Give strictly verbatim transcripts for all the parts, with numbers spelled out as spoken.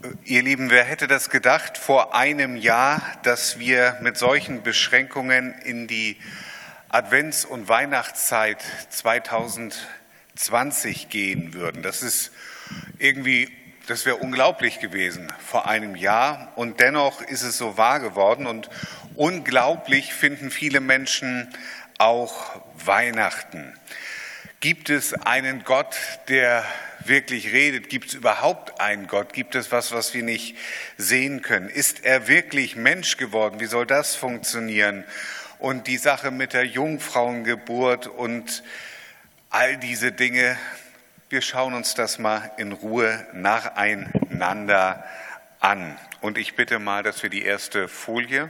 Ihr Lieben, wer hätte das gedacht vor einem Jahr, dass wir mit solchen Beschränkungen in die Advents- und Weihnachtszeit zweitausendzwanzig gehen würden? Das ist irgendwie, das wäre unglaublich gewesen vor einem Jahr und dennoch ist es so wahr geworden und unglaublich finden viele Menschen auch Weihnachten. Gibt es einen Gott, der wirklich redet? Gibt es überhaupt einen Gott? Gibt es was, was wir nicht sehen können? Ist er wirklich Mensch geworden? Wie soll das funktionieren? Und die Sache mit der Jungfrauengeburt und all diese Dinge, wir schauen uns das mal in Ruhe nacheinander an. Und ich bitte mal, dass wir die erste Folie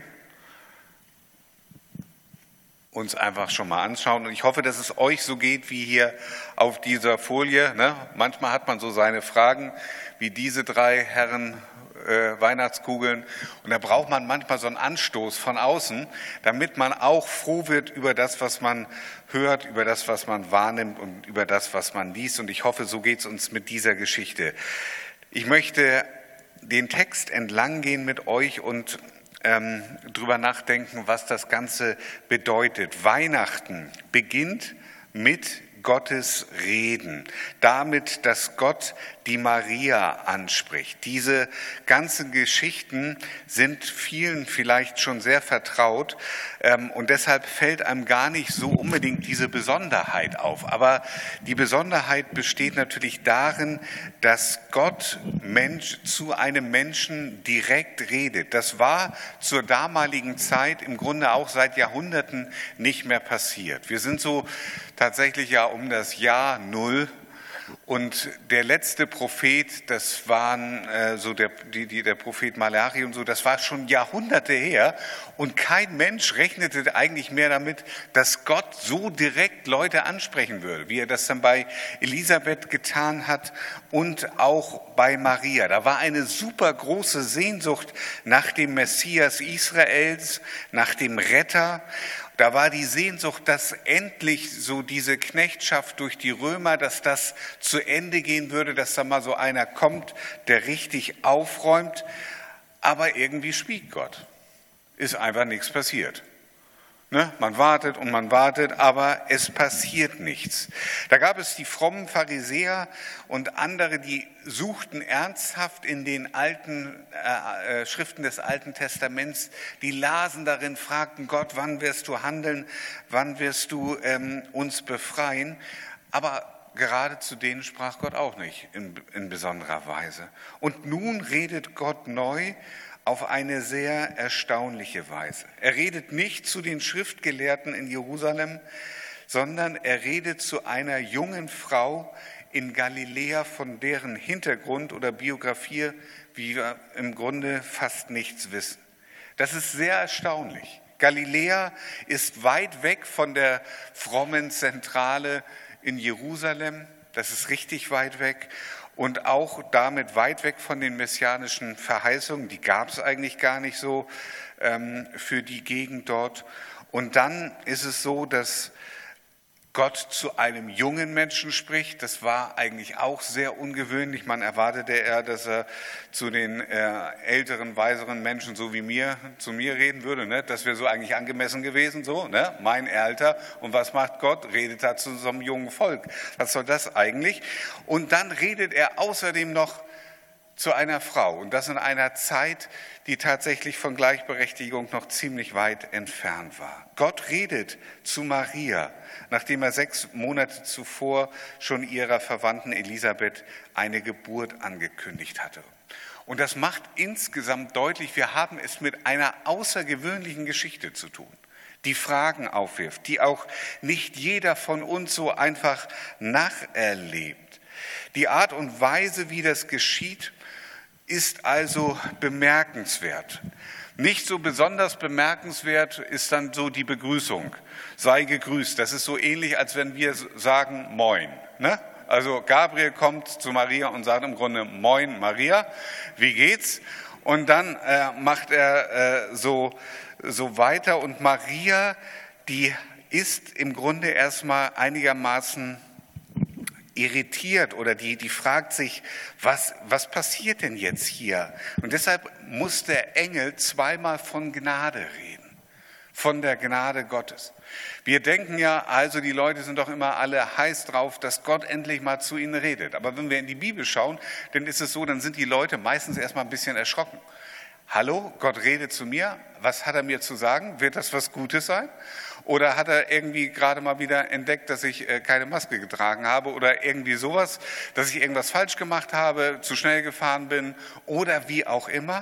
uns einfach schon mal anschauen. Und ich hoffe, dass es euch so geht wie hier auf dieser Folie. Ne? Manchmal hat man so seine Fragen, wie diese drei Herren äh, Weihnachtskugeln. Und da braucht man manchmal so einen Anstoß von außen, damit man auch froh wird über das, was man hört, über das, was man wahrnimmt und über das, was man liest. Und ich hoffe, so geht es uns mit dieser Geschichte. Ich möchte den Text entlang gehen mit euch und Ähm, drüber nachdenken, was das Ganze bedeutet. Weihnachten beginnt mit Gottes Reden, damit, dass Gott die Maria anspricht. Diese ganzen Geschichten sind vielen vielleicht schon sehr vertraut ähm, und deshalb fällt einem gar nicht so unbedingt diese Besonderheit auf. Aber die Besonderheit besteht natürlich darin, dass Gott Mensch zu einem Menschen direkt redet. Das war zur damaligen Zeit im Grunde auch seit Jahrhunderten nicht mehr passiert. Wir sind so tatsächlich ja um das Jahr Null. Und der letzte Prophet, das waren äh, so der, die, die, der Prophet Malachi und so, das war schon Jahrhunderte her. Und kein Mensch rechnete eigentlich mehr damit, dass Gott so direkt Leute ansprechen würde, wie er das dann bei Elisabeth getan hat und auch bei Maria. Da war eine super große Sehnsucht nach dem Messias Israels, nach dem Retter. Da war die Sehnsucht, dass endlich so diese Knechtschaft durch die Römer, dass das zu Ende gehen würde, dass da mal so einer kommt, der richtig aufräumt. Aber irgendwie schwieg Gott. Ist einfach nichts passiert. Ne? Man wartet und man wartet, aber es passiert nichts. Da gab es die frommen Pharisäer und andere, die suchten ernsthaft in den alten äh, Schriften des Alten Testaments, die lasen darin, fragten Gott, wann wirst du handeln, wann wirst du ähm, uns befreien? Aber gerade zu denen sprach Gott auch nicht in, in besonderer Weise. Und nun redet Gott neu auf eine sehr erstaunliche Weise. Er redet nicht zu den Schriftgelehrten in Jerusalem, sondern er redet zu einer jungen Frau in Galiläa, von deren Hintergrund oder Biografie wir im Grunde fast nichts wissen. Das ist sehr erstaunlich. Galiläa ist weit weg von der frommen Zentrale in Jerusalem. Das ist richtig weit weg. Und auch damit weit weg von den messianischen Verheißungen, die gab es eigentlich gar nicht so ähm, für die Gegend dort. Und dann ist es so, dass Gott zu einem jungen Menschen spricht. Das war eigentlich auch sehr ungewöhnlich. Man erwartete eher, dass er zu den äh, älteren, weiseren Menschen, so wie mir, zu mir reden würde. Ne? Das wäre so eigentlich angemessen gewesen, so, ne? Mein Alter. Und was macht Gott? Redet er zu so einem jungen Volk. Was soll das eigentlich? Und dann redet er außerdem noch zu einer Frau. Und das in einer Zeit, die tatsächlich von Gleichberechtigung noch ziemlich weit entfernt war. Gott redet zu Maria, nachdem er sechs Monate zuvor schon ihrer Verwandten Elisabeth eine Geburt angekündigt hatte. Und das macht insgesamt deutlich, wir haben es mit einer außergewöhnlichen Geschichte zu tun, die Fragen aufwirft, die auch nicht jeder von uns so einfach nacherlebt. Die Art und Weise, wie das geschieht, ist also bemerkenswert. Nicht so besonders bemerkenswert ist dann so die Begrüßung. Sei gegrüßt. Das ist so ähnlich, als wenn wir sagen Moin. Ne? Also Gabriel kommt zu Maria und sagt im Grunde Moin Maria, wie geht's? Und dann äh, macht er äh, so, so weiter. Und Maria, die ist im Grunde erstmal einigermaßen irritiert oder die, die fragt sich, was, was passiert denn jetzt hier? Und deshalb muss der Engel zweimal von Gnade reden, von der Gnade Gottes. Wir denken ja, also die Leute sind doch immer alle heiß drauf, dass Gott endlich mal zu ihnen redet. Aber wenn wir in die Bibel schauen, dann ist es so, dann sind die Leute meistens erstmal ein bisschen erschrocken. Hallo, Gott redet zu mir, was hat er mir zu sagen? Wird das was Gutes sein? Oder hat er irgendwie gerade mal wieder entdeckt, dass ich keine Maske getragen habe oder irgendwie sowas, dass ich irgendwas falsch gemacht habe, zu schnell gefahren bin oder wie auch immer?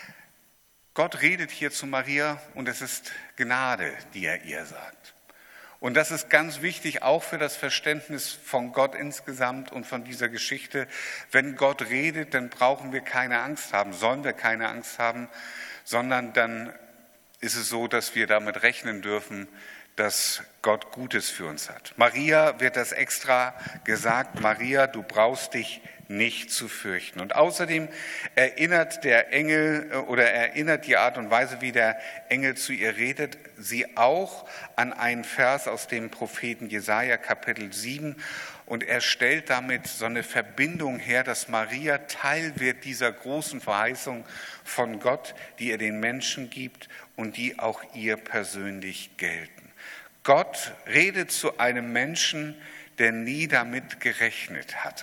Gott redet hier zu Maria und es ist Gnade, die er ihr sagt. Und das ist ganz wichtig, auch für das Verständnis von Gott insgesamt und von dieser Geschichte. Wenn Gott redet, dann brauchen wir keine Angst haben, sollen wir keine Angst haben, sondern dann ist es so, dass wir damit rechnen dürfen, dass Gott Gutes für uns hat. Maria wird das extra gesagt, Maria, du brauchst dich nicht zu fürchten. Und außerdem erinnert der Engel oder erinnert die Art und Weise, wie der Engel zu ihr redet, sie auch an einen Vers aus dem Propheten Jesaja, Kapitel sieben. Und er stellt damit so eine Verbindung her, dass Maria Teil wird dieser großen Verheißung von Gott, die er den Menschen gibt und die auch ihr persönlich gelten. Gott redet zu einem Menschen, der nie damit gerechnet hatte.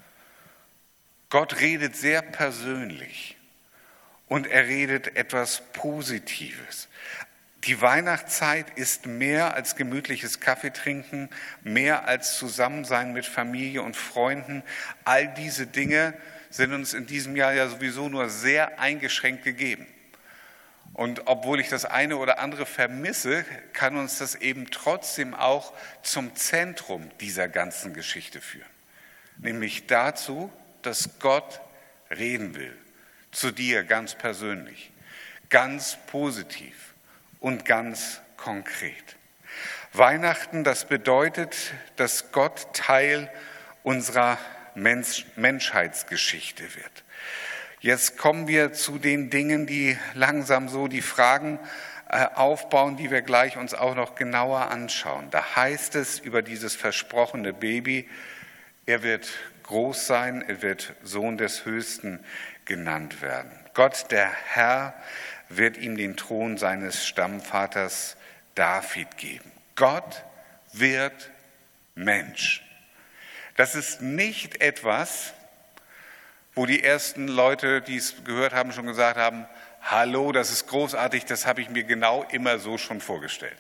Gott redet sehr persönlich und er redet etwas Positives. Die Weihnachtszeit ist mehr als gemütliches Kaffeetrinken, mehr als Zusammensein mit Familie und Freunden. All diese Dinge sind uns in diesem Jahr ja sowieso nur sehr eingeschränkt gegeben. Und obwohl ich das eine oder andere vermisse, kann uns das eben trotzdem auch zum Zentrum dieser ganzen Geschichte führen. Nämlich dazu, dass Gott reden will, zu dir ganz persönlich, ganz positiv und ganz konkret. Weihnachten, das bedeutet, dass Gott Teil unserer Mensch- Menschheitsgeschichte wird. Jetzt kommen wir zu den Dingen, die langsam so die Fragen äh, aufbauen, die wir gleich uns auch noch genauer anschauen. Da heißt es über dieses versprochene Baby, er wird groß sein, er wird Sohn des Höchsten genannt werden. Gott, der Herr, wird ihm den Thron seines Stammvaters David geben. Gott wird Mensch. Das ist nicht etwas, wo die ersten Leute, die es gehört haben, schon gesagt haben, hallo, das ist großartig, das habe ich mir genau immer so schon vorgestellt.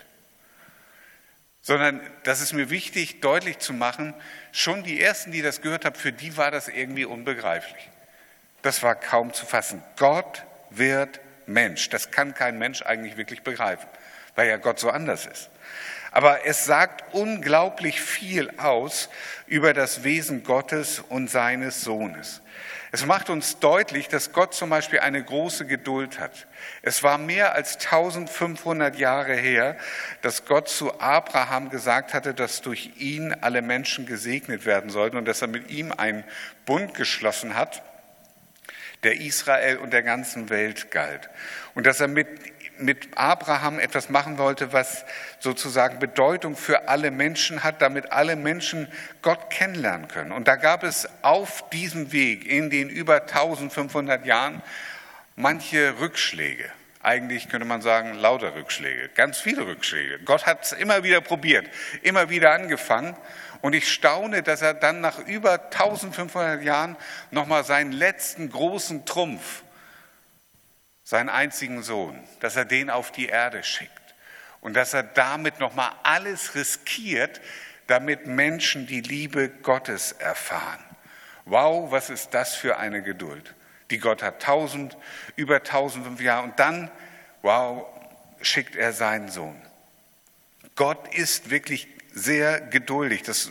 Sondern das ist mir wichtig, deutlich zu machen, schon die Ersten, die das gehört haben, für die war das irgendwie unbegreiflich. Das war kaum zu fassen. Gott wird Mensch. Das kann kein Mensch eigentlich wirklich begreifen, weil ja Gott so anders ist. Aber es sagt unglaublich viel aus über das Wesen Gottes und seines Sohnes. Es macht uns deutlich, dass Gott zum Beispiel eine große Geduld hat. Es war mehr als eintausendfünfhundert Jahre her, dass Gott zu Abraham gesagt hatte, dass durch ihn alle Menschen gesegnet werden sollten und dass er mit ihm einen Bund geschlossen hat, der Israel und der ganzen Welt galt. Und dass er mit, mit Abraham etwas machen wollte, was sozusagen Bedeutung für alle Menschen hat, damit alle Menschen Gott kennenlernen können. Und da gab es auf diesem Weg in den über eintausendfünfhundert Jahren manche Rückschläge. Eigentlich könnte man sagen, lauter Rückschläge, ganz viele Rückschläge. Gott hat es immer wieder probiert, immer wieder angefangen. Und ich staune, dass er dann nach über eintausendfünfhundert Jahren nochmal seinen letzten großen Trumpf, seinen einzigen Sohn, dass er den auf die Erde schickt. Und dass er damit nochmal alles riskiert, damit Menschen die Liebe Gottes erfahren. Wow, was ist das für eine Geduld, die Gott hat, tausend, über eintausendfünfhundert Jahre. Und dann, wow, schickt er seinen Sohn. Gott ist wirklich sehr geduldig. Das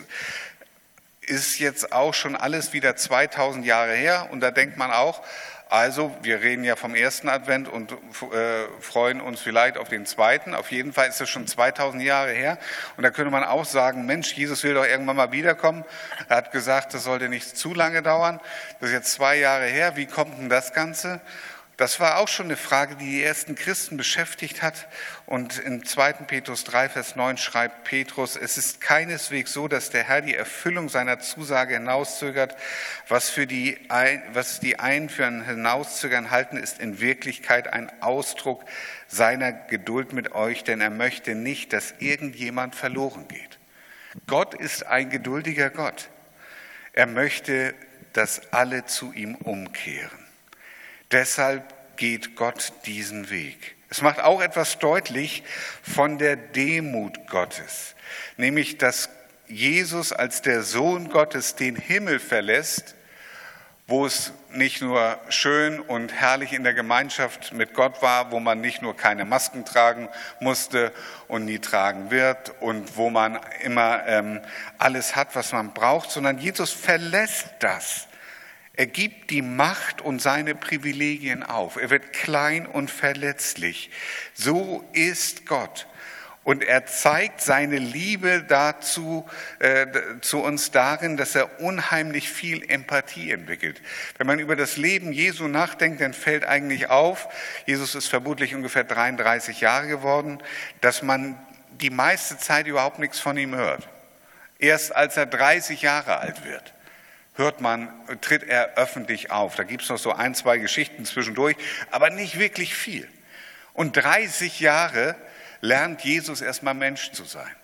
ist jetzt auch schon alles wieder zweitausend Jahre her. Und da denkt man auch, also wir reden ja vom ersten Advent und äh, freuen uns vielleicht auf den zweiten. Auf jeden Fall ist das schon zweitausend Jahre her. Und da könnte man auch sagen, Mensch, Jesus will doch irgendwann mal wiederkommen. Er hat gesagt, das sollte nicht zu lange dauern. Das ist jetzt zwei Jahre her. Wie kommt denn das Ganze? Das war auch schon eine Frage, die die ersten Christen beschäftigt hat. Und in zweiten Petrus drei, Vers neun schreibt Petrus, es ist keineswegs so, dass der Herr die Erfüllung seiner Zusage hinauszögert. Was, für die, was die einen für ein Hinauszögern halten, ist in Wirklichkeit ein Ausdruck seiner Geduld mit euch, denn er möchte nicht, dass irgendjemand verloren geht. Gott ist ein geduldiger Gott. Er möchte, dass alle zu ihm umkehren. Deshalb geht Gott diesen Weg. Es macht auch etwas deutlich von der Demut Gottes, nämlich dass Jesus als der Sohn Gottes den Himmel verlässt, wo es nicht nur schön und herrlich in der Gemeinschaft mit Gott war, wo man nicht nur keine Masken tragen musste und nie tragen wird und wo man immer ähm, alles hat, was man braucht, sondern Jesus verlässt das. Er gibt die Macht und seine Privilegien auf. Er wird klein und verletzlich. So ist Gott. Und er zeigt seine Liebe dazu, äh, zu uns darin, dass er unheimlich viel Empathie entwickelt. Wenn man über das Leben Jesu nachdenkt, dann fällt eigentlich auf, Jesus ist vermutlich ungefähr dreiunddreißig Jahre geworden, dass man die meiste Zeit überhaupt nichts von ihm hört. Erst als er dreißig Jahre alt wird, hört man, tritt er öffentlich auf. Da gibt es noch so ein, zwei Geschichten zwischendurch, aber nicht wirklich viel. Und dreißig Jahre lernt Jesus erstmal Mensch zu sein,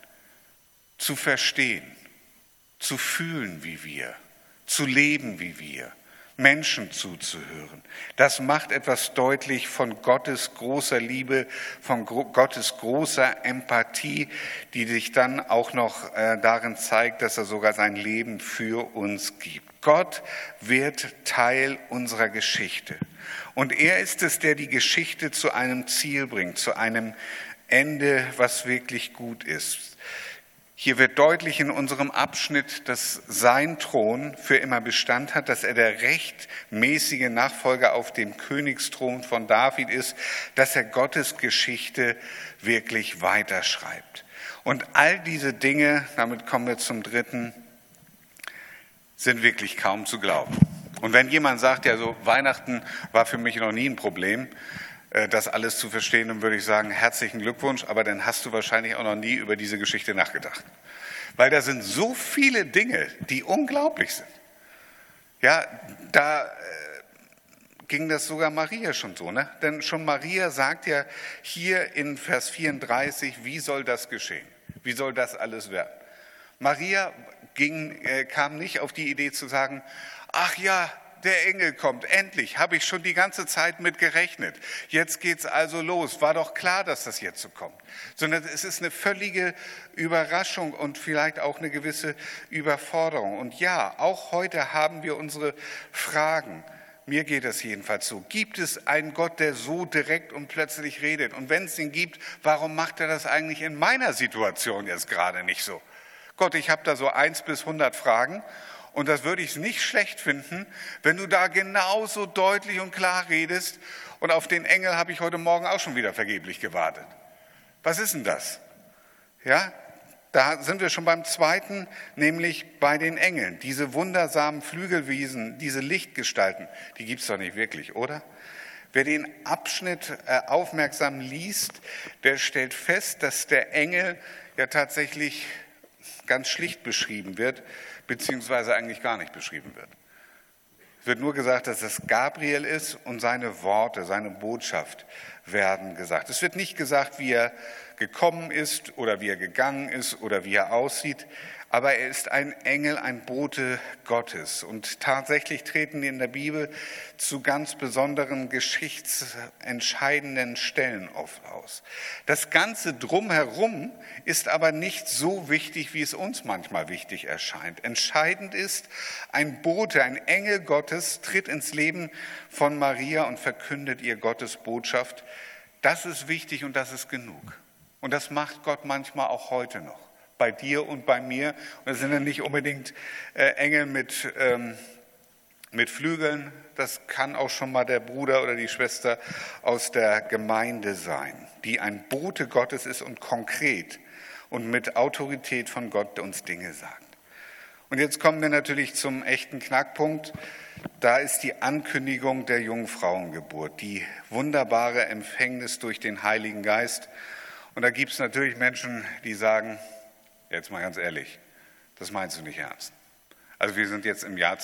zu verstehen, zu fühlen wie wir, zu leben wie wir, Menschen zuzuhören. Das macht etwas deutlich von Gottes großer Liebe, von Gottes großer Empathie, die sich dann auch noch darin zeigt, dass er sogar sein Leben für uns gibt. Gott wird Teil unserer Geschichte. Und er ist es, der die Geschichte zu einem Ziel bringt, zu einem Ende, was wirklich gut ist. Hier wird deutlich in unserem Abschnitt, dass sein Thron für immer Bestand hat, dass er der rechtmäßige Nachfolger auf dem Königsthron von David ist, dass er Gottes Geschichte wirklich weiterschreibt. Und all diese Dinge, damit kommen wir zum dritten, sind wirklich kaum zu glauben. Und wenn jemand sagt, ja, so Weihnachten war für mich noch nie ein Problem, das alles zu verstehen, dann würde ich sagen, herzlichen Glückwunsch, aber dann hast du wahrscheinlich auch noch nie über diese Geschichte nachgedacht. Weil da sind so viele Dinge, die unglaublich sind. Ja, da äh, ging das sogar Maria schon so, ne? Denn schon Maria sagt ja hier in Vers vierunddreißig, wie soll das geschehen? Wie soll das alles werden? Maria ging, äh, kam nicht auf die Idee zu sagen, ach ja, der Engel kommt, endlich, habe ich schon die ganze Zeit mit gerechnet. Jetzt geht's also los. War doch klar, dass das jetzt so kommt. Sondern es ist eine völlige Überraschung und vielleicht auch eine gewisse Überforderung. Und ja, auch heute haben wir unsere Fragen. Mir geht es jedenfalls so. Gibt es einen Gott, der so direkt und plötzlich redet? Und wenn es ihn gibt, warum macht er das eigentlich in meiner Situation jetzt gerade nicht so? Gott, ich habe da so eins bis hundert Fragen. Und das würde ich nicht schlecht finden, wenn du da genauso deutlich und klar redest. Und auf den Engel habe ich heute Morgen auch schon wieder vergeblich gewartet. Was ist denn das? Ja, da sind wir schon beim zweiten, nämlich bei den Engeln. Diese wundersamen Flügelwesen, diese Lichtgestalten, die gibt es doch nicht wirklich, oder? Wer den Abschnitt aufmerksam liest, der stellt fest, dass der Engel ja tatsächlich ganz schlicht beschrieben wird, beziehungsweise eigentlich gar nicht beschrieben wird. Es wird nur gesagt, dass es Gabriel ist und seine Worte, seine Botschaft werden gesagt. Es wird nicht gesagt, wie er gekommen ist oder wie er gegangen ist oder wie er aussieht, aber er ist ein Engel, ein Bote Gottes. Und tatsächlich treten in der Bibel zu ganz besonderen geschichtsentscheidenden Stellen oft aus. Das Ganze drumherum ist aber nicht so wichtig, wie es uns manchmal wichtig erscheint. Entscheidend ist, ein Bote, ein Engel Gottes tritt ins Leben von Maria und verkündet ihr Gottes Botschaft. Das ist wichtig und das ist genug. Und das macht Gott manchmal auch heute noch. Bei dir und bei mir. Und das sind ja nicht unbedingt äh, Engel mit, ähm, mit Flügeln. Das kann auch schon mal der Bruder oder die Schwester aus der Gemeinde sein, die ein Bote Gottes ist und konkret und mit Autorität von Gott uns Dinge sagt. Und jetzt kommen wir natürlich zum echten Knackpunkt. Da ist die Ankündigung der Jungfrauengeburt, die wunderbare Empfängnis durch den Heiligen Geist. Und da gibt es natürlich Menschen, die sagen, jetzt mal ganz ehrlich, das meinst du nicht ernst. Also wir sind jetzt im Jahr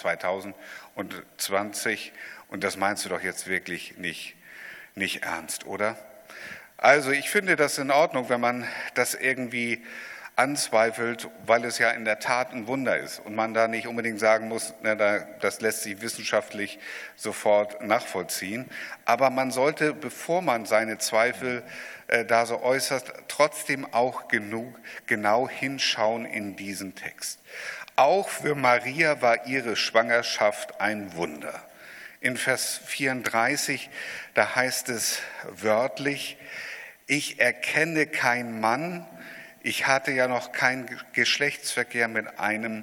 zweitausendzwanzig und das meinst du doch jetzt wirklich nicht, nicht ernst, oder? Also ich finde das in Ordnung, wenn man das irgendwie anzweifelt, weil es ja in der Tat ein Wunder ist und man da nicht unbedingt sagen muss, na, da, das lässt sich wissenschaftlich sofort nachvollziehen. Aber man sollte, bevor man seine Zweifel äh, da so äußert, trotzdem auch genug, genau hinschauen in diesen Text. Auch für Maria war ihre Schwangerschaft ein Wunder. In Vers vierunddreißig, da heißt es wörtlich, ich erkenne keinen Mann, ich hatte ja noch keinen Geschlechtsverkehr mit einem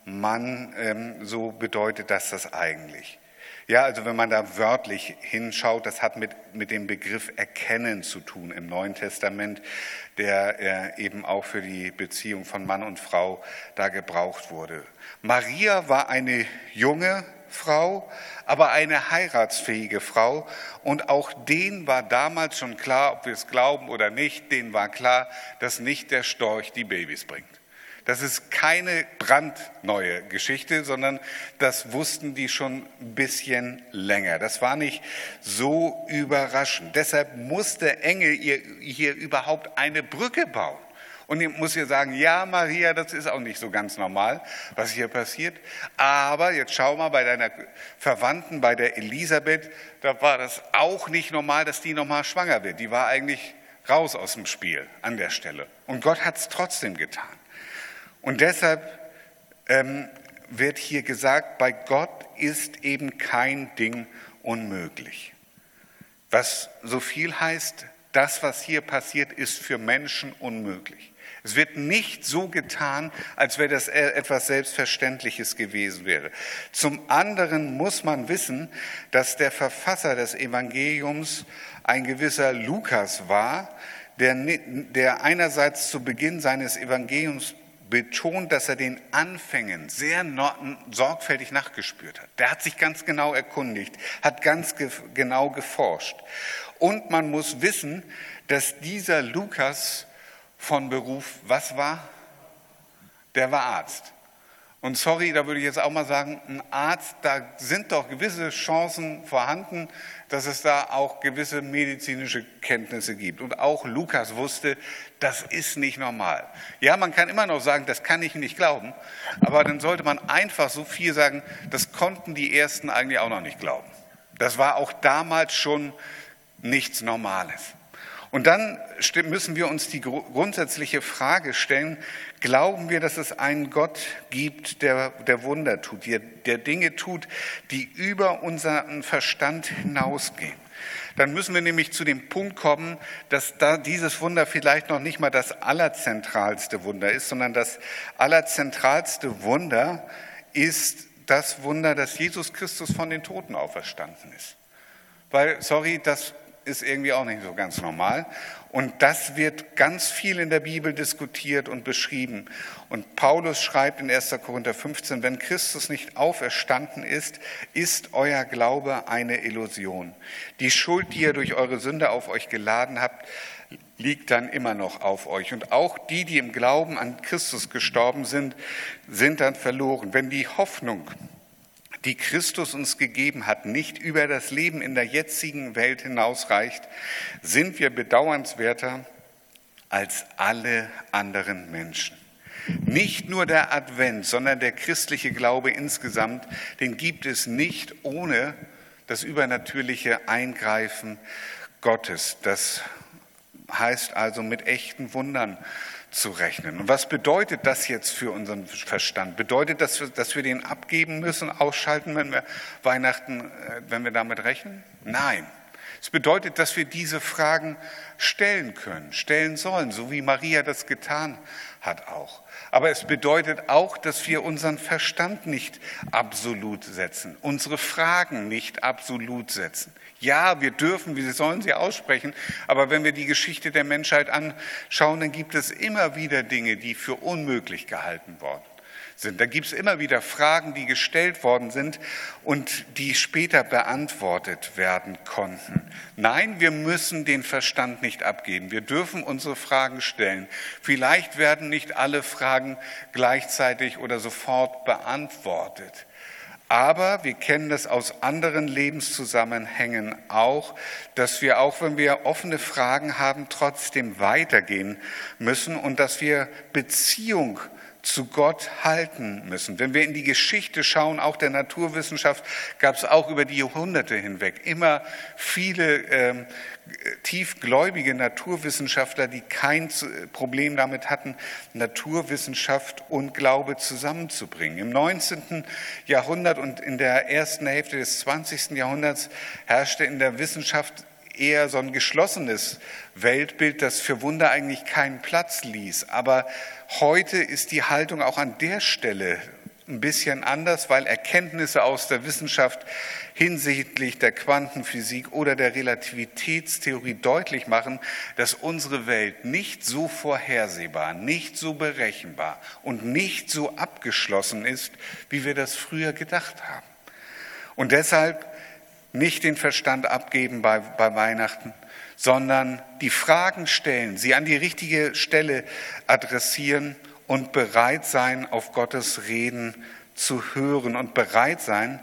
Mann, ähm, so bedeutet das das eigentlich. Ja, also wenn man da wörtlich hinschaut, das hat mit, mit dem Begriff Erkennen zu tun im Neuen Testament, der äh, eben auch für die Beziehung von Mann und Frau da gebraucht wurde. Maria war eine junge Frau, aber eine heiratsfähige Frau. Und auch denen war damals schon klar, ob wir es glauben oder nicht, denen war klar, dass nicht der Storch die Babys bringt. Das ist keine brandneue Geschichte, sondern das wussten die schon ein bisschen länger. Das war nicht so überraschend. Deshalb musste Engel ihr hier überhaupt eine Brücke bauen. Und ich muss ihr sagen, ja Maria, das ist auch nicht so ganz normal, was hier passiert. Aber jetzt schau mal bei deiner Verwandten, bei der Elisabeth, da war das auch nicht normal, dass die nochmal schwanger wird. Die war eigentlich raus aus dem Spiel an der Stelle. Und Gott hat es trotzdem getan. Und deshalb ähm, wird hier gesagt, bei Gott ist eben kein Ding unmöglich. Was so viel heißt, das, was hier passiert, ist für Menschen unmöglich. Es wird nicht so getan, als wäre das etwas Selbstverständliches gewesen wäre. Zum anderen muss man wissen, dass der Verfasser des Evangeliums ein gewisser Lukas war, der, der einerseits zu Beginn seines Evangeliums betont, dass er den Anfängen sehr sorgfältig nachgespürt hat. Der hat sich ganz genau erkundigt, hat ganz ge- genau geforscht. Und man muss wissen, dass dieser Lukas von Beruf, was war? Der war Arzt. Und sorry, da würde ich jetzt auch mal sagen, ein Arzt, da sind doch gewisse Chancen vorhanden, dass es da auch gewisse medizinische Kenntnisse gibt. Und auch Lukas wusste, das ist nicht normal. Ja, man kann immer noch sagen, das kann ich nicht glauben, aber dann sollte man einfach so viel sagen, das konnten die Ersten eigentlich auch noch nicht glauben. Das war auch damals schon nichts Normales. Und dann müssen wir uns die grundsätzliche Frage stellen, glauben wir, dass es einen Gott gibt, der, der Wunder tut, der, der Dinge tut, die über unseren Verstand hinausgehen? Dann müssen wir nämlich zu dem Punkt kommen, dass da dieses Wunder vielleicht noch nicht mal das allerzentralste Wunder ist, sondern das allerzentralste Wunder ist das Wunder, dass Jesus Christus von den Toten auferstanden ist. Weil, sorry, das ist irgendwie auch nicht so ganz normal. Und das wird ganz viel in der Bibel diskutiert und beschrieben. Und Paulus schreibt in erster Korinther fünfzehn, wenn Christus nicht auferstanden ist, ist euer Glaube eine Illusion. Die Schuld, die ihr durch eure Sünde auf euch geladen habt, liegt dann immer noch auf euch. Und auch die, die im Glauben an Christus gestorben sind, sind dann verloren. Wenn die Hoffnung, die Christus uns gegeben hat, nicht über das Leben in der jetzigen Welt hinausreicht, sind wir bedauernswerter als alle anderen Menschen. Nicht nur der Advent, sondern der christliche Glaube insgesamt, den gibt es nicht ohne das übernatürliche Eingreifen Gottes. Das heißt also mit echten Wundern zu rechnen. Und was bedeutet das jetzt für unseren Verstand? Bedeutet das, dass wir den abgeben müssen, ausschalten, wenn wir Weihnachten, wenn wir damit rechnen? Nein. Es bedeutet, dass wir diese Fragen stellen können, stellen sollen, so wie Maria das getan hat auch. Aber es bedeutet auch, dass wir unseren Verstand nicht absolut setzen, unsere Fragen nicht absolut setzen. Ja, wir dürfen, wir sollen sie aussprechen, aber wenn wir die Geschichte der Menschheit anschauen, dann gibt es immer wieder Dinge, die für unmöglich gehalten worden sind. Da gibt es immer wieder Fragen, die gestellt worden sind und die später beantwortet werden konnten. Nein, wir müssen den Verstand nicht abgeben. Wir dürfen unsere Fragen stellen. Vielleicht werden nicht alle Fragen gleichzeitig oder sofort beantwortet. Aber wir kennen das aus anderen Lebenszusammenhängen auch, dass wir, auch wenn wir offene Fragen haben, trotzdem weitergehen müssen und dass wir Beziehung zu Gott halten müssen. Wenn wir in die Geschichte schauen, auch der Naturwissenschaft, gab es auch über die Jahrhunderte hinweg immer viele ähm, tiefgläubige Naturwissenschaftler, die kein Problem damit hatten, Naturwissenschaft und Glaube zusammenzubringen. Im neunzehnten Jahrhundert und in der ersten Hälfte des zwanzigsten Jahrhunderts herrschte in der Wissenschaft eher so ein geschlossenes Weltbild, das für Wunder eigentlich keinen Platz ließ. Aber heute ist die Haltung auch an der Stelle ein bisschen anders, weil Erkenntnisse aus der Wissenschaft hinsichtlich der Quantenphysik oder der Relativitätstheorie deutlich machen, dass unsere Welt nicht so vorhersehbar, nicht so berechenbar und nicht so abgeschlossen ist, wie wir das früher gedacht haben. Und deshalb nicht den Verstand abgeben bei, bei Weihnachten, sondern die Fragen stellen, sie an die richtige Stelle adressieren und bereit sein, auf Gottes Reden zu hören und bereit sein,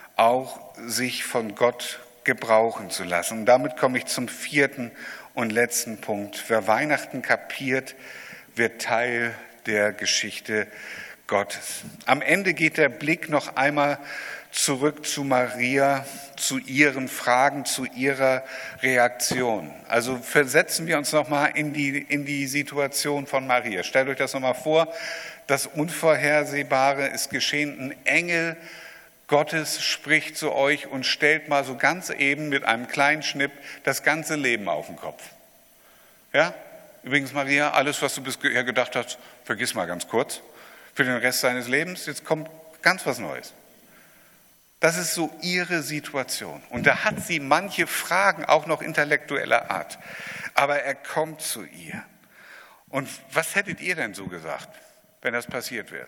auch sich von Gott gebrauchen zu lassen. Und damit komme ich zum vierten und letzten Punkt. Wer Weihnachten kapiert, wird Teil der Geschichte Gottes. Am Ende geht der Blick noch einmal zurück zu Maria, zu ihren Fragen, zu ihrer Reaktion. Also versetzen wir uns nochmal in die, in die Situation von Maria. Stellt euch das nochmal vor, das Unvorhersehbare ist geschehen. Ein Engel Gottes spricht zu euch und stellt mal so ganz eben mit einem kleinen Schnipp das ganze Leben auf den Kopf. Ja? Übrigens, Maria, alles, was du bisher gedacht hast, vergiss mal ganz kurz. Für den Rest deines Lebens, jetzt kommt ganz was Neues. Das ist so ihre Situation. Und da hat sie manche Fragen auch noch intellektueller Art. Aber er kommt zu ihr. Und was hättet ihr denn so gesagt, wenn das passiert wäre?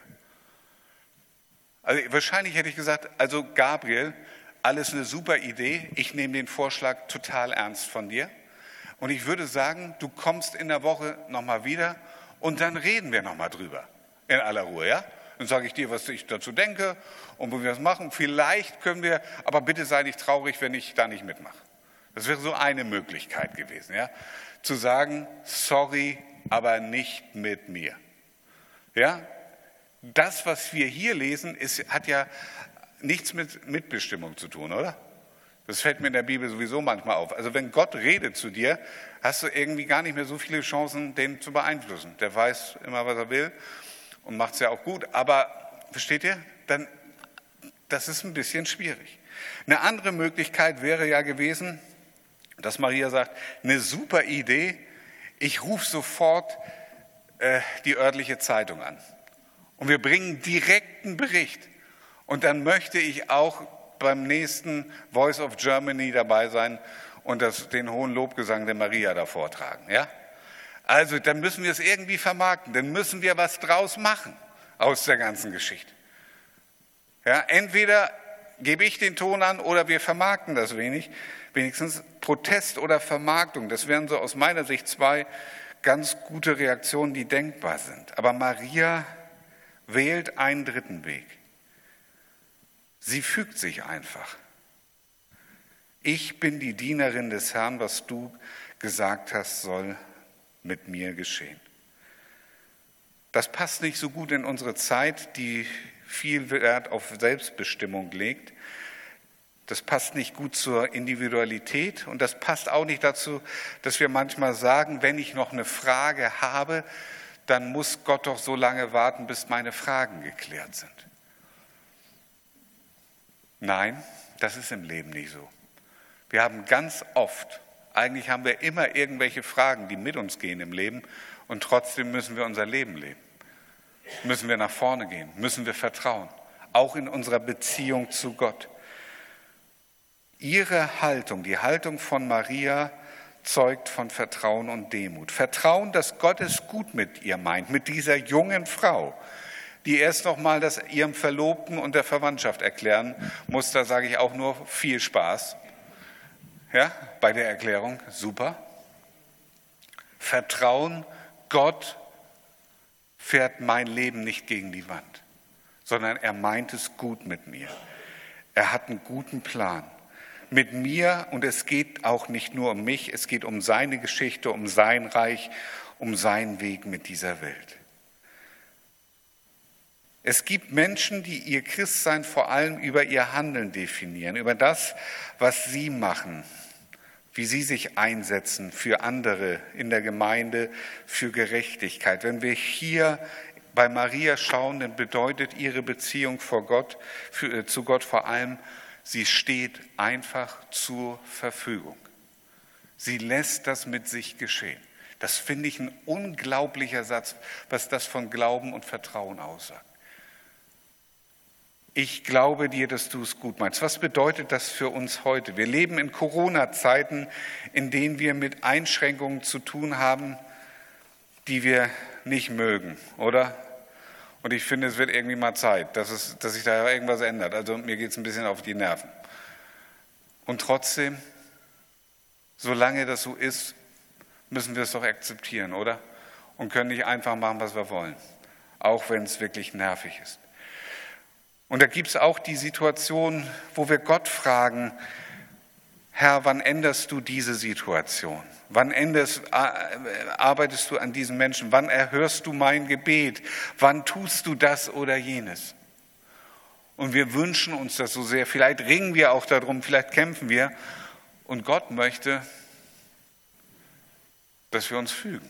Also wahrscheinlich hätte ich gesagt, also Gabriel, alles eine super Idee. Ich nehme den Vorschlag total ernst von dir. Und ich würde sagen, du kommst in der Woche nochmal wieder und dann reden wir nochmal drüber. In aller Ruhe, ja? Dann sage ich dir, was ich dazu denke und wo wir das machen. Vielleicht können wir, aber bitte sei nicht traurig, wenn ich da nicht mitmache. Das wäre so eine Möglichkeit gewesen, ja? Zu sagen, sorry, aber nicht mit mir. Ja? Das, was wir hier lesen, ist, hat ja nichts mit Mitbestimmung zu tun, oder? Das fällt mir in der Bibel sowieso manchmal auf. Also wenn Gott redet zu dir, hast du irgendwie gar nicht mehr so viele Chancen, den zu beeinflussen. Der weiß immer, was er will. Und macht es ja auch gut, aber versteht ihr, dann, das ist ein bisschen schwierig. Eine andere Möglichkeit wäre ja gewesen, dass Maria sagt, eine super Idee, ich rufe sofort äh, die örtliche Zeitung an. Und wir bringen direkten Bericht. Und dann möchte ich auch beim nächsten Voice of Germany dabei sein und das, den hohen Lobgesang der Maria da vortragen, ja? Also, dann müssen wir es irgendwie vermarkten, dann müssen wir was draus machen aus der ganzen Geschichte. Ja, entweder gebe ich den Ton an oder wir vermarkten das wenig, wenigstens Protest oder Vermarktung. Das wären so aus meiner Sicht zwei ganz gute Reaktionen, die denkbar sind. Aber Maria wählt einen dritten Weg. Sie fügt sich einfach. Ich bin die Dienerin des Herrn, was du gesagt hast, soll mit mir geschehen. Das passt nicht so gut in unsere Zeit, die viel Wert auf Selbstbestimmung legt. Das passt nicht gut zur Individualität und das passt auch nicht dazu, dass wir manchmal sagen, wenn ich noch eine Frage habe, dann muss Gott doch so lange warten, bis meine Fragen geklärt sind. Nein, das ist im Leben nicht so. Wir haben ganz oft Eigentlich haben wir immer irgendwelche Fragen, die mit uns gehen im Leben und trotzdem müssen wir unser Leben leben. Müssen wir nach vorne gehen, müssen wir vertrauen, auch in unserer Beziehung zu Gott. Ihre Haltung, die Haltung von Maria, zeugt von Vertrauen und Demut. Vertrauen, dass Gott es gut mit ihr meint, mit dieser jungen Frau, die erst noch mal das ihrem Verlobten und der Verwandtschaft erklären muss. Da sage ich auch nur viel Spaß. Ja, bei der Erklärung, super. Vertrauen, Gott fährt mein Leben nicht gegen die Wand, sondern er meint es gut mit mir. Er hat einen guten Plan mit mir und es geht auch nicht nur um mich, es geht um seine Geschichte, um sein Reich, um seinen Weg mit dieser Welt. Es gibt Menschen, die ihr Christsein vor allem über ihr Handeln definieren, über das, was sie machen, wie sie sich einsetzen für andere in der Gemeinde, für Gerechtigkeit. Wenn wir hier bei Maria schauen, dann bedeutet ihre Beziehung vor Gott, für, zu Gott vor allem, sie steht einfach zur Verfügung. Sie lässt das mit sich geschehen. Das finde ich ein unglaublicher Satz, was das von Glauben und Vertrauen aussagt. Ich glaube dir, dass du es gut meinst. Was bedeutet das für uns heute? Wir leben in Corona-Zeiten, in denen wir mit Einschränkungen zu tun haben, die wir nicht mögen, oder? Und ich finde, es wird irgendwie mal Zeit, dass, es, dass sich da irgendwas ändert. Also mir geht es ein bisschen auf die Nerven. Und trotzdem, solange das so ist, müssen wir es doch akzeptieren, oder? Und können nicht einfach machen, was wir wollen, auch wenn es wirklich nervig ist. Und da gibt es auch die Situation, wo wir Gott fragen, Herr, wann änderst du diese Situation? Wann änderst, arbeitest du an diesen Menschen? Wann erhörst du mein Gebet? Wann tust du das oder jenes? Und wir wünschen uns das so sehr. Vielleicht ringen wir auch darum, vielleicht kämpfen wir. Und Gott möchte, dass wir uns fügen.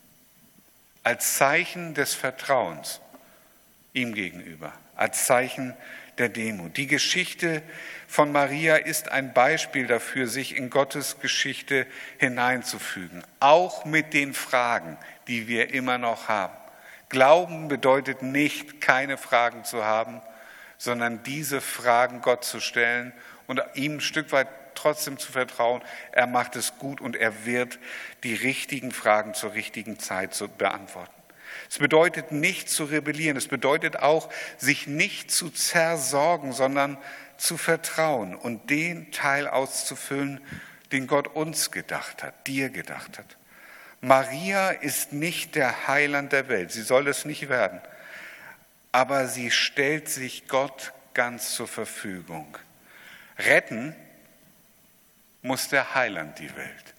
Als Zeichen des Vertrauens ihm gegenüber. Als Zeichen der Demut. Die Geschichte von Maria ist ein Beispiel dafür, sich in Gottes Geschichte hineinzufügen. Auch mit den Fragen, die wir immer noch haben. Glauben bedeutet nicht, keine Fragen zu haben, sondern diese Fragen Gott zu stellen und ihm ein Stück weit trotzdem zu vertrauen. Er macht es gut und er wird die richtigen Fragen zur richtigen Zeit beantworten. Es bedeutet nicht zu rebellieren, es bedeutet auch, sich nicht zu zersorgen, sondern zu vertrauen und den Teil auszufüllen, den Gott uns gedacht hat, dir gedacht hat. Maria ist nicht der Heiland der Welt, sie soll es nicht werden, aber sie stellt sich Gott ganz zur Verfügung. Retten muss der Heiland die Welt.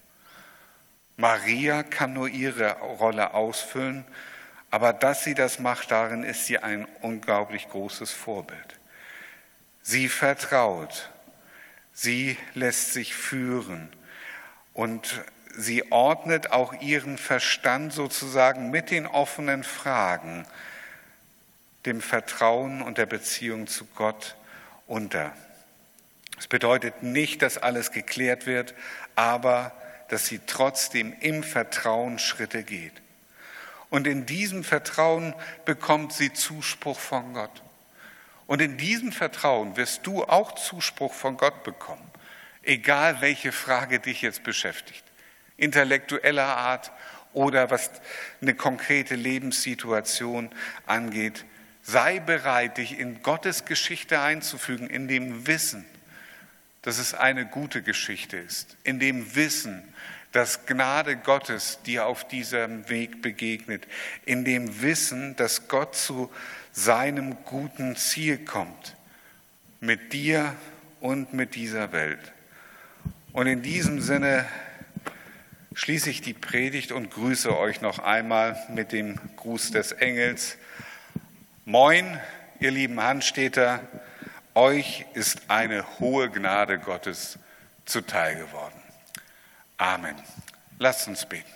Maria kann nur ihre Rolle ausfüllen, aber dass sie das macht, darin ist sie ein unglaublich großes Vorbild. Sie vertraut, sie lässt sich führen und sie ordnet auch ihren Verstand sozusagen mit den offenen Fragen dem Vertrauen und der Beziehung zu Gott unter. Es bedeutet nicht, dass alles geklärt wird, aber dass sie trotzdem im Vertrauen Schritte geht. Und in diesem Vertrauen bekommt sie Zuspruch von Gott. Und in diesem Vertrauen wirst du auch Zuspruch von Gott bekommen, egal welche Frage dich jetzt beschäftigt, intellektueller Art oder was eine konkrete Lebenssituation angeht. Sei bereit, dich in Gottes Geschichte einzufügen, in dem Wissen, dass es eine gute Geschichte ist, in dem Wissen, dass Gnade Gottes dir auf diesem Weg begegnet, in dem Wissen, dass Gott zu seinem guten Ziel kommt, mit dir und mit dieser Welt. Und in diesem Sinne schließe ich die Predigt und grüße euch noch einmal mit dem Gruß des Engels. Moin, ihr lieben Hanstädter, euch ist eine hohe Gnade Gottes zuteil geworden. Amen. Lasst uns beten.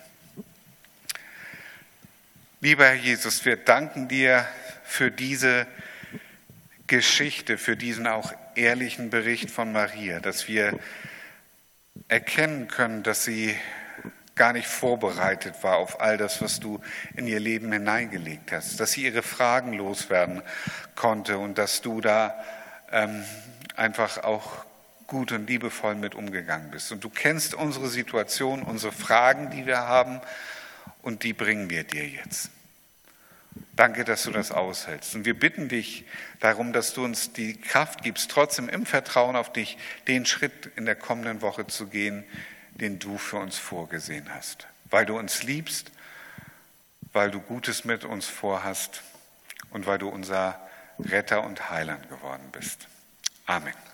Lieber Herr Jesus, wir danken dir für diese Geschichte, für diesen auch ehrlichen Bericht von Maria, dass wir erkennen können, dass sie gar nicht vorbereitet war auf all das, was du in ihr Leben hineingelegt hast, dass sie ihre Fragen loswerden konnte und dass du da ähm, einfach auch gut und liebevoll mit umgegangen bist. Und du kennst unsere Situation, unsere Fragen, die wir haben, und die bringen wir dir jetzt. Danke, dass du das aushältst. Und wir bitten dich darum, dass du uns die Kraft gibst, trotzdem im Vertrauen auf dich, den Schritt in der kommenden Woche zu gehen, den du für uns vorgesehen hast. Weil du uns liebst, weil du Gutes mit uns vorhast und weil du unser Retter und Heiland geworden bist. Amen.